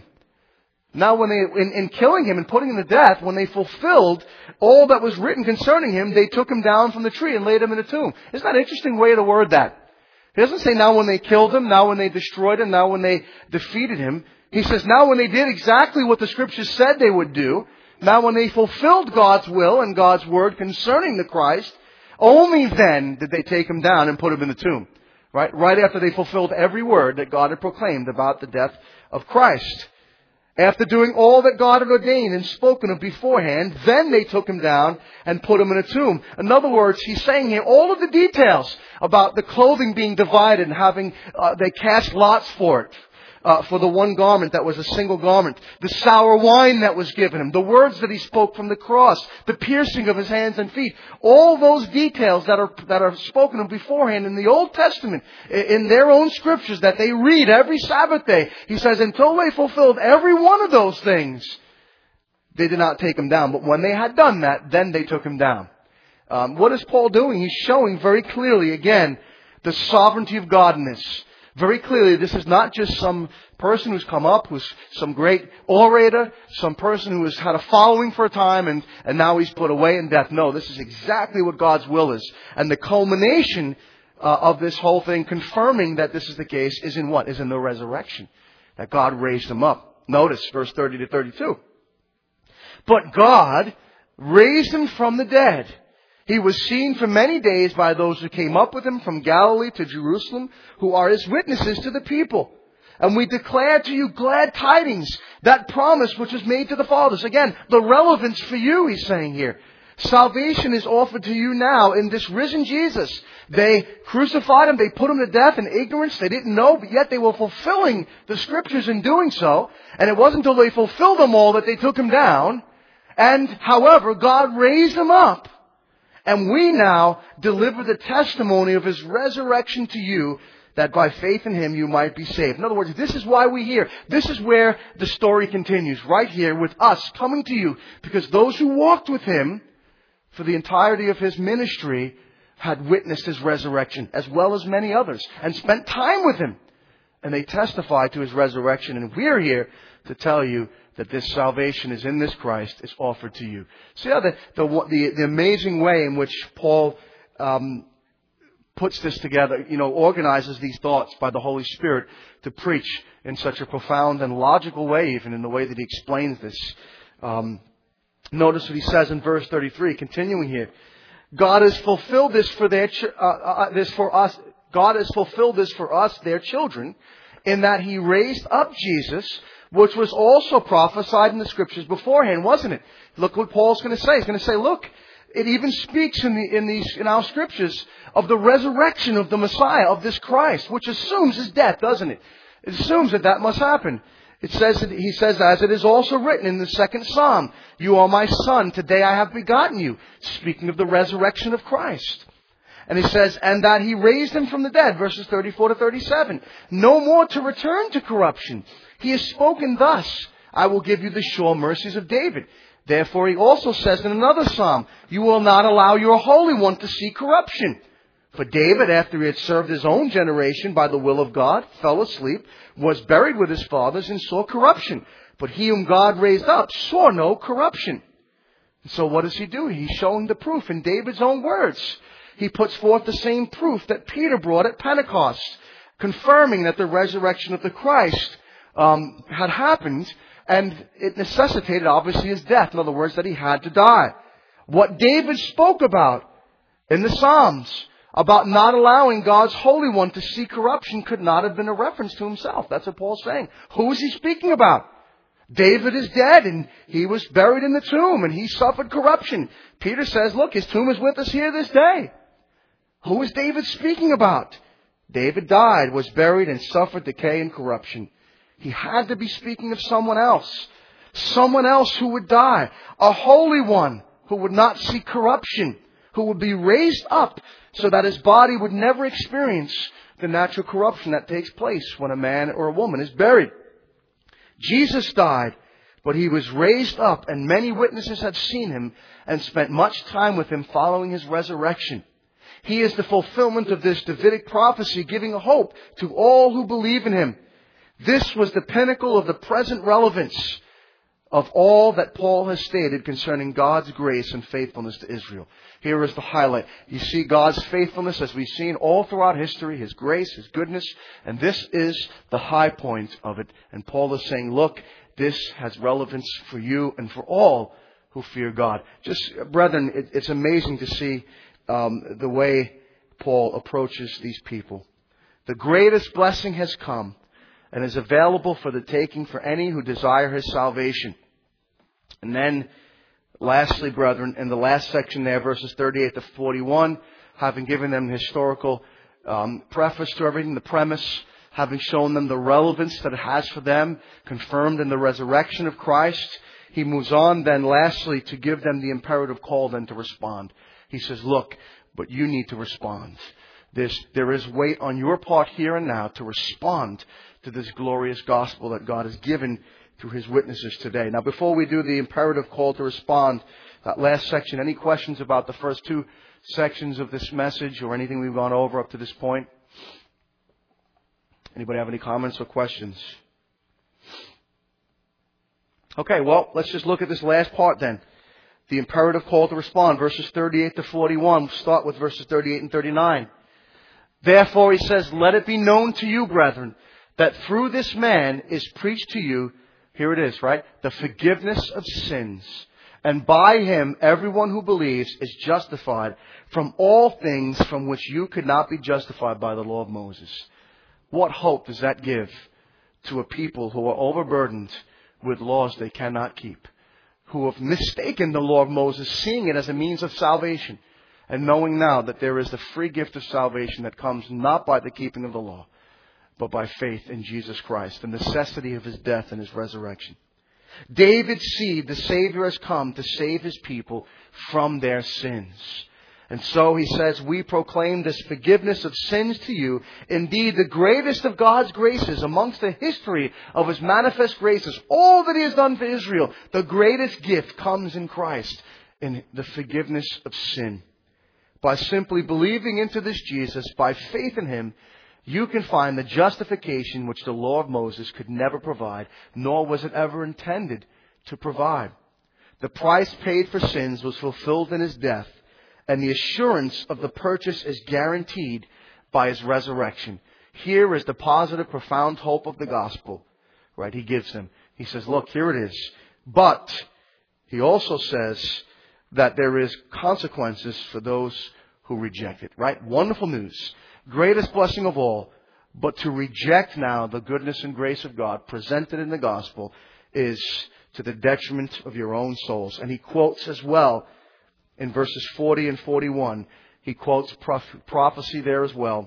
Now when they, in killing him and putting him to death, when they fulfilled all that was written concerning him, they took him down from the tree and laid him in a tomb. Isn't that an interesting way to word that? He doesn't say now when they killed him, now when they destroyed him, now when they defeated him. He says now when they did exactly what the Scriptures said they would do, now when they fulfilled God's will and God's word concerning the Christ, only then did they take him down and put him in the tomb. Right after they fulfilled every word that God had proclaimed about the death of Christ. After doing all that God had ordained and spoken of beforehand, then they took him down and put him in a tomb. In other words, he's saying here all of the details about the clothing being divided and having, they cast lots for it. For the one garment that was a single garment. The sour wine that was given him. The words that he spoke from the cross. The piercing of his hands and feet. All those details that are spoken of beforehand in the Old Testament. In their own scriptures that they read every Sabbath day. He says until they fulfilled every one of those things, they did not take him down. But when they had done that, then they took him down. What is Paul doing? He's showing very clearly, again, the sovereignty of God in this. Very clearly, this is not just some person who's come up, who's some great orator, some person who has had a following for a time and now he's put away in death. No, this is exactly what God's will is. And the culmination of this whole thing, confirming that this is the case, is in what? Is in the resurrection. That God raised him up. Notice verse 30 to 32. But God raised him from the dead. He was seen for many days by those who came up with him from Galilee to Jerusalem, who are his witnesses to the people. And we declare to you glad tidings, that promise which was made to the fathers. Again, the relevance for you, he's saying here. Salvation is offered to you now in this risen Jesus. They crucified him, they put him to death in ignorance, they didn't know, but yet they were fulfilling the scriptures in doing so. And it wasn't until they fulfilled them all that they took him down. And, however, God raised him up. And we now deliver the testimony of his resurrection to you, that by faith in him you might be saved. In other words, this is why we're here. This is where the story continues, right here with us coming to you. Because those who walked with him for the entirety of his ministry had witnessed his resurrection, as well as many others, and spent time with him. And they testify to his resurrection. And we're here to tell you that this salvation is in this Christ, is offered to you. See how the amazing way in which Paul puts this together, organizes these thoughts by the Holy Spirit to preach in such a profound and logical way, even in the way that he explains this. Notice what he says in verse 33, continuing here. God has fulfilled this for us. God has fulfilled this for us, their children, in that he raised up Jesus, which was also prophesied in the Scriptures beforehand, wasn't it? Look what Paul's going to say. He's going to say, look, it even speaks in our Scriptures of the resurrection of the Messiah, of this Christ, which assumes his death, doesn't it? It assumes that must happen. He says, as it is also written in the second Psalm, you are my son, today I have begotten you. Speaking of the resurrection of Christ. And he says, and that he raised him from the dead, verses 34 to 37. No more to return to corruption. He has spoken thus, I will give you the sure mercies of David. Therefore he also says in another psalm, you will not allow your Holy One to see corruption. For David, after he had served his own generation by the will of God, fell asleep, was buried with his fathers, and saw corruption. But he whom God raised up saw no corruption. And so what does he do? He's showing the proof in David's own words. He puts forth the same proof that Peter brought at Pentecost, confirming that the resurrection of the Christ had happened, and it necessitated, obviously, his death. In other words, that he had to die. What David spoke about in the Psalms, about not allowing God's Holy One to see corruption, could not have been a reference to himself. That's what Paul's saying. Who is he speaking about? David is dead, and he was buried in the tomb, and he suffered corruption. Peter says, look, his tomb is with us here this day. Who is David speaking about? David died, was buried, and suffered decay and corruption. He had to be speaking of someone else. Someone else who would die. A holy one who would not see corruption. Who would be raised up so that his body would never experience the natural corruption that takes place when a man or a woman is buried. Jesus died, but he was raised up, and many witnesses have seen him and spent much time with him following his resurrection. He is the fulfillment of this Davidic prophecy, giving a hope to all who believe in him. This was the pinnacle of the present relevance of all that Paul has stated concerning God's grace and faithfulness to Israel. Here is the highlight. You see God's faithfulness as we've seen all throughout history, his grace, his goodness, and this is the high point of it. And Paul is saying, look, this has relevance for you and for all who fear God. Just, brethren, it's amazing to see the way Paul approaches these people. The greatest blessing has come and is available for the taking for any who desire his salvation. And then, lastly, brethren, in the last section there, verses 38 to 41, having given them historical preface to everything, the premise, having shown them the relevance that it has for them, confirmed in the resurrection of Christ, he moves on then, lastly, to give them the imperative call then to respond. He says, look, but you need to respond. There is weight on your part here and now to respond to this glorious gospel that God has given through his witnesses today. Now, before we do the imperative call to respond, that last section, any questions about the first two sections of this message or anything we've gone over up to this point? Anybody have any comments or questions? Okay, well, let's just look at this last part then. The imperative call to respond, verses 38 to 41. We'll start with verses 38 and 39. Therefore, he says, let it be known to you, brethren, that through this man is preached to you, here it is, right? The forgiveness of sins. And by him, everyone who believes is justified from all things from which you could not be justified by the law of Moses. What hope does that give to a people who are overburdened with laws they cannot keep? Who have mistaken the law of Moses, seeing it as a means of salvation, and knowing now that there is the free gift of salvation that comes not by the keeping of the law, but by faith in Jesus Christ, the necessity of his death and his resurrection. David's seed, the Savior, has come to save his people from their sins. And so he says, we proclaim this forgiveness of sins to you. Indeed, the greatest of God's graces amongst the history of his manifest graces, all that he has done for Israel, the greatest gift comes in Christ, in the forgiveness of sin. By simply believing into this Jesus, by faith in him, you can find the justification which the law of Moses could never provide, nor was it ever intended to provide. The price paid for sins was fulfilled in his death, And the assurance of the purchase is guaranteed by His resurrection. Here is the positive, profound hope of the gospel, right? He gives them. He says, look, here it is. But He also says that there is consequences for those who reject it, right? Wonderful news. Greatest blessing of all. But to reject now the goodness and grace of God presented in the gospel is to the detriment of your own souls. And he quotes as well in verses 40 and 41. He quotes prophecy there as well,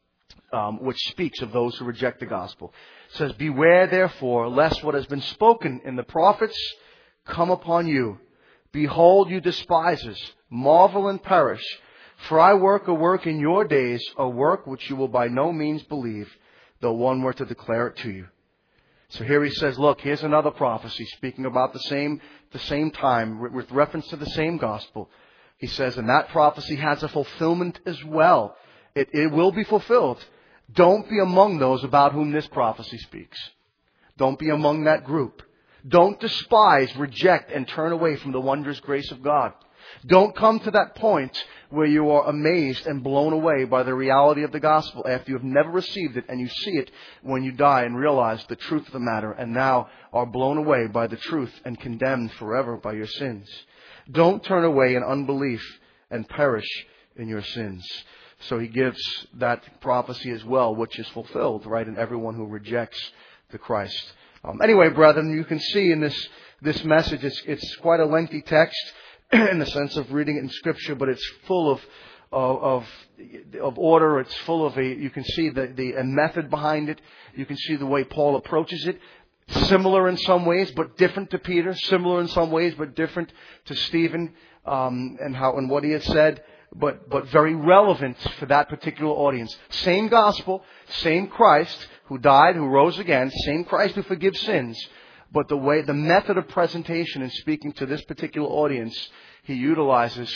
which speaks of those who reject the gospel. It says, beware therefore, lest what has been spoken in the prophets come upon you. Behold, you despisers, marvel and perish. For I work a work in your days, a work which you will by no means believe, though one were to declare it to you. So here he says, look, here's another prophecy speaking about the same time with reference to the same gospel. He says, and that prophecy has a fulfillment as well. It will be fulfilled. Don't be among those about whom this prophecy speaks. Don't be among that group. Don't despise, reject, and turn away from the wondrous grace of God. Don't come to that point where you are amazed and blown away by the reality of the gospel after you have never received it and you see it when you die and realize the truth of the matter and now are blown away by the truth and condemned forever by your sins. Don't turn away in unbelief and perish in your sins. So he gives that prophecy as well, which is fulfilled, right, in everyone who rejects the Christ. Anyway, brethren, you can see in this message, it's quite a lengthy text in the sense of reading it in Scripture, but it's full of order. It's full of you can see a method behind it. You can see the way Paul approaches it. Similar in some ways, but different to Peter. Similar in some ways, but different to Stephen, and what he had said. But very relevant for that particular audience. Same gospel, same Christ who died, who rose again, same Christ who forgives sins. But the method of presentation in speaking to this particular audience, he utilizes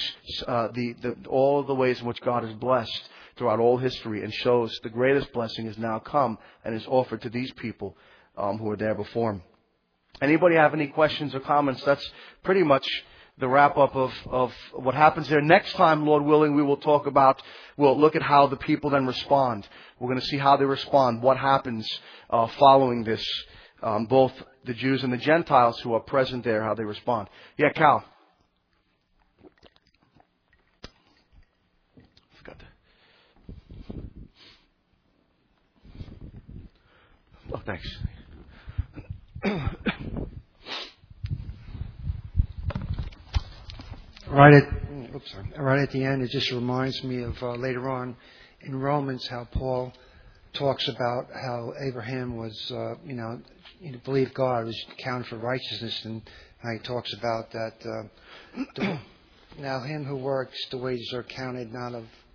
all the ways in which God has blessed throughout all history and shows the greatest blessing has now come and is offered to these people who are there before him. Anybody have any questions or comments? That's pretty much the wrap-up of what happens there. Next time, Lord willing, we'll look at how the people then respond. We're going to see how they respond, what happens following this. Both the Jews and the Gentiles who are present there, how they respond. Yeah, Cal. Forgot to. Oh, thanks. Right at the end, it just reminds me of later on in Romans how Paul talks about how Abraham was, believed God was counted for righteousness, and how he talks about that. Now, him who works, the wages are counted not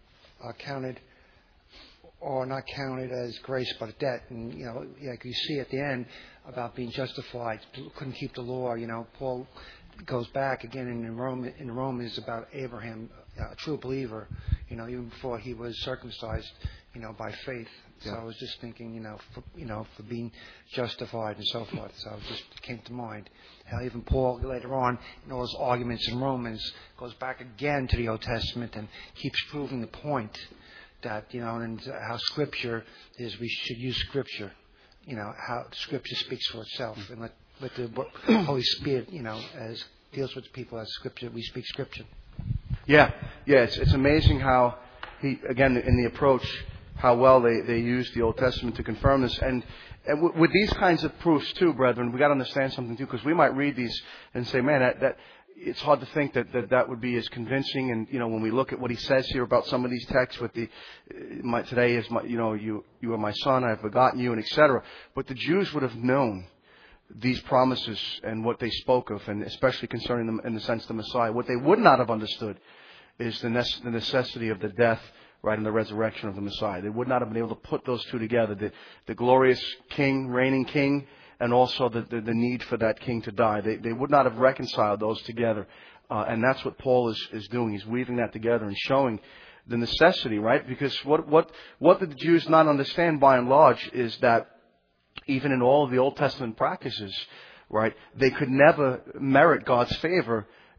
counted as grace but a debt. And like you see at the end about being justified, couldn't keep the law. Paul goes back again in Romans about Abraham, a true believer. Even before he was circumcised, by faith. So I was just thinking, for being justified and so forth. So it just came to mind how even Paul later on in all his arguments in Romans goes back again to the Old Testament and keeps proving the point that, and how Scripture is, we should use Scripture. How Scripture speaks for itself, and let the Holy Spirit, as deals with people as Scripture, we speak Scripture. Yeah, it's amazing how he, again, in the approach, how well they use the Old Testament to confirm this. And with these kinds of proofs too, brethren, we got to understand something too, because we might read these and say, man, that it's hard to think that would be as convincing. And when we look at what he says here about some of these texts, with today is my, you are my son, I have begotten you, and etc. But the Jews would have known these promises and what they spoke of, and especially concerning them in the sense of the Messiah. What they would not have understood is the necessity of the death, right, and the resurrection of the Messiah. They would not have been able to put those two together, the glorious King, reigning King, and also the need for that King to die. They would not have reconciled those together. And that's what Paul is doing. He's weaving that together and showing the necessity, right? Because what did the Jews not understand by and large is that even in all of the Old Testament practices, right, they could never merit God's favor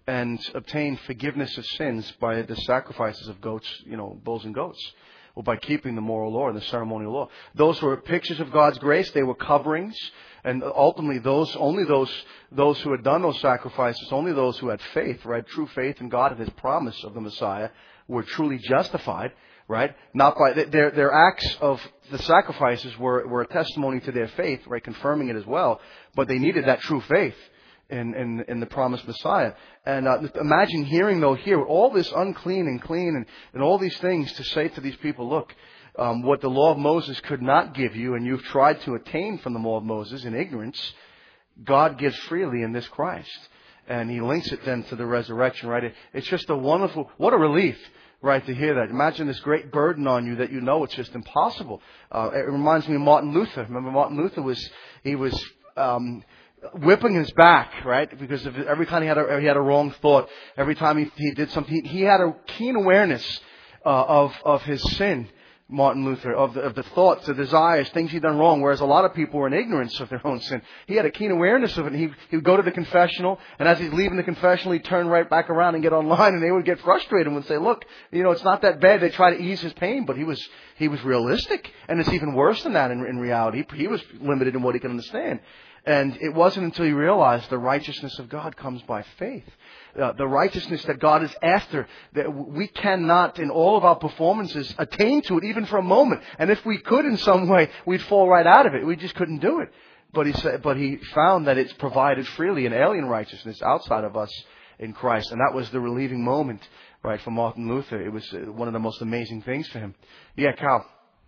and obtain forgiveness of sins by the sacrifices of goats, bulls and goats, or by keeping the moral law and the ceremonial law. Those were pictures of God's grace. They were coverings. And ultimately, only those who had done those sacrifices, only those who had faith, right, true faith in God and His promise of the Messiah, were truly justified, right? Not by their acts of the sacrifices were a testimony to their faith, right, confirming it as well. But they needed that true faith in the promised Messiah. And imagine hearing all this unclean and clean and all these things to say to these people, look. What the law of Moses could not give you, and you've tried to attain from the law of Moses in ignorance, God gives freely in this Christ. And He links it then to the resurrection, right? It's just what a relief, right, to hear that. Imagine this great burden on you that it's just impossible. It reminds me of Martin Luther. Remember Martin Luther was whipping his back, right? Because every time he had a wrong thought, every time he did something, he had a keen awareness of his sin. Martin Luther, of the thoughts, the desires, things he'd done wrong, whereas a lot of people were in ignorance of their own sin. He had a keen awareness of it, and he would go to the confessional, and as he's leaving the confessional, he'd turn right back around and get online, and they would get frustrated and would say, look, it's not that bad. They try to ease his pain, but he was realistic, and it's even worse than that in reality. He was limited in what he could understand. And it wasn't until he realized the righteousness of God comes by faith. The righteousness that God is after, that we cannot in all of our performances attain to it even for a moment. And if we could in some way, we'd fall right out of it. We just couldn't do it. But he found that it's provided freely, an alien righteousness outside of us in Christ. And that was the relieving moment, right, for Martin Luther. It was one of the most amazing things for him. Yeah, Cal.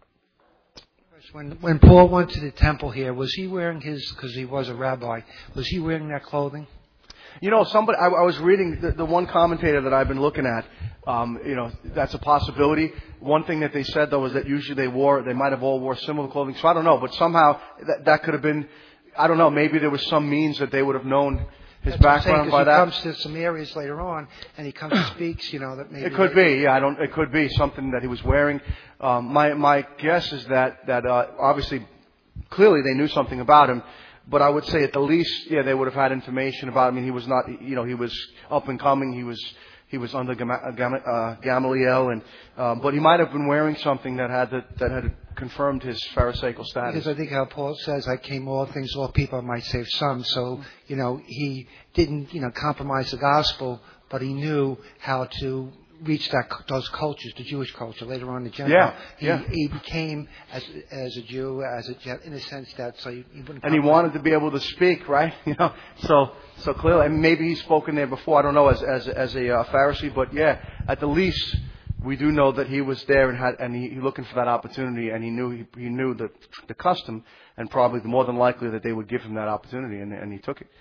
When Paul went to the temple here, was he wearing because he was a rabbi, was he wearing that clothing? I was reading the one commentator that I've been looking at, that's a possibility. One thing that they said, though, was that usually they might have all wore similar clothing. So I don't know, but somehow that could have been, I don't know, maybe there was some means that they would have known his background by that. He comes to some areas later on, and he comes and speaks, that maybe... It could be, yeah, it could be something that he was wearing. My guess is that obviously, clearly they knew something about him, but I would say at the least, they would have had information about him. I mean, he was not, he was up and coming, he was under Gamaliel, but he might have been wearing something that had confirmed his Pharisaical status. Because I think how Paul says, I came all things, all people, I might save some. So, he didn't, compromise the gospel, but he knew how to reach those cultures, the Jewish culture, later on the Gentile. He became as a Jew, in a sense that so he wouldn't. And he wanted to be able to speak, right? So clearly, and maybe he's spoken there before. I don't know as a Pharisee, but at the least we do know that he was there and he looking for that opportunity, and he knew the custom, and probably more than likely that they would give him that opportunity, and he took it.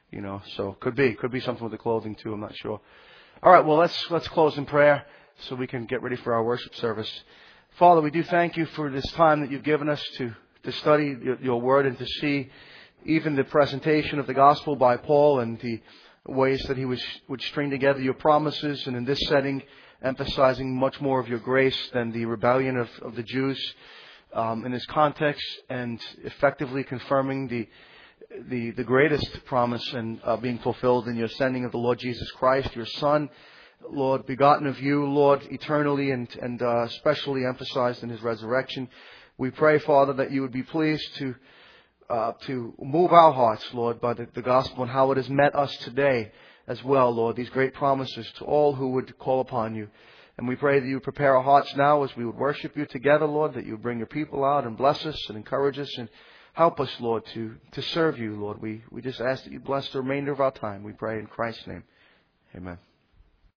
So could be something with the clothing too. I'm not sure. All right, well, let's close in prayer so we can get ready for our worship service. Father, we do thank you for this time that you've given us to study your word and to see even the presentation of the gospel by Paul and the ways that he would string together your promises, and in this setting, emphasizing much more of your grace than the rebellion of the Jews in this context, and effectively confirming the greatest promise and being fulfilled in your sending of the Lord Jesus Christ, your Son, Lord, begotten of you, Lord, eternally and especially emphasized in His resurrection. We pray, Father, that you would be pleased to move our hearts, Lord, by the gospel and how it has met us today as well, Lord, these great promises to all who would call upon you. And we pray that you prepare our hearts now as we would worship you together, Lord, that you would bring your people out and bless us and encourage us and help us, Lord, to serve you, Lord. We just ask that you bless the remainder of our time. We pray in Christ's name. Amen.